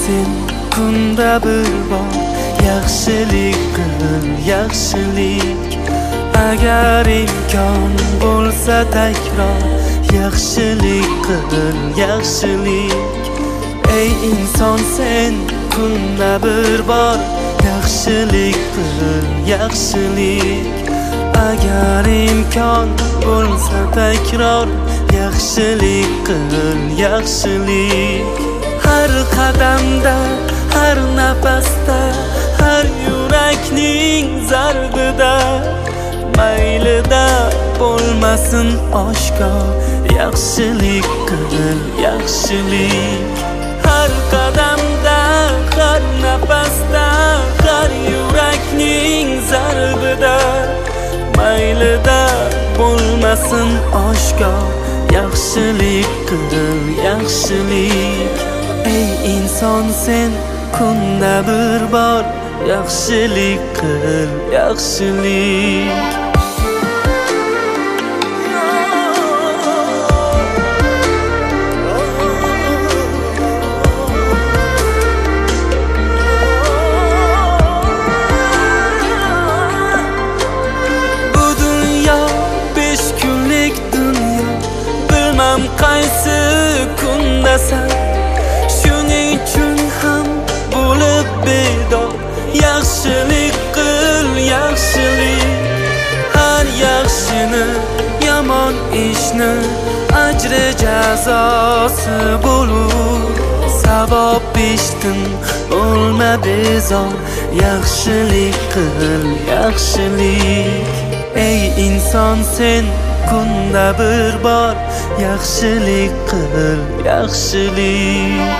sen kunda bir bor yaxshilik qil, yaxshilik. Agar imkon bo'lsa takror yaxshilik qil, yaxshilik. Ey inson sen kunda bir bor yaxshilik qil, yaxshilik. Agar imkon bo'lsa takror yaxshilik qil, yaxshilik. Har qadamda, har nafasda, har yurakning zarbida maylida bo'lmasin oshkor yaxshilik qil, yaxshilik. Har qadamda, har nafasda, har yurakning zarbida maylida bo'lmasin oshkor yaxshilik qil, yaxshilik. Ey inson sen kunda bir bor yaxshilik qil, yaxshilik. Qaysi kundasan, shuning uchun ham bo'lib bedor yaxshilik qil, yaxshilik. Har yaxshini, yomon ishni ajri jazosi bo'lur. Savob eshitdim, bo'lma bezor yaxshilik qil, yaxshilik. Ey inson sen kunda bir bor yaxshilik qil, yaxshilik.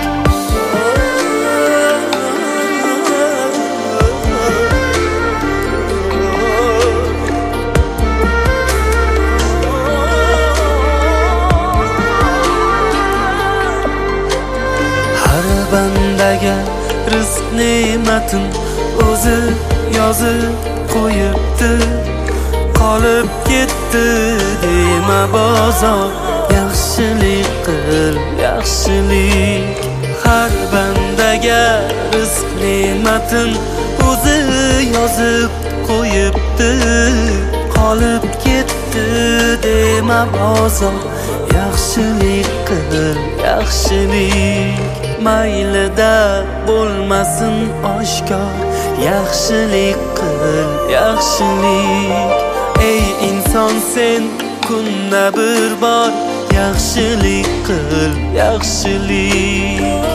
Har bandaga rizq ne'matin o'zi yozib qo'yibdi. Qolib ketdi dema bozor yaxshilik qil, yaxshilik. Har bandaga rizq ne'matin o'zi yozib qo'yibdi. Qolib ketdi dema bozor yaxshilik qil, yaxshilik. Maylida bo'lmasin oshkor yaxshilik qil, yaxshilik. Ey inson sen kunda bir bor yaxshilik qil, yaxshilik.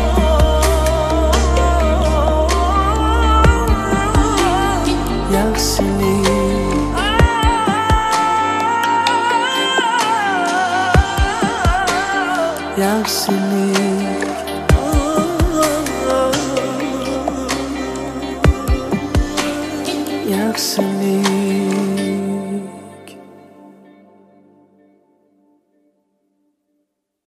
Yaxshilik. Yaxshilik.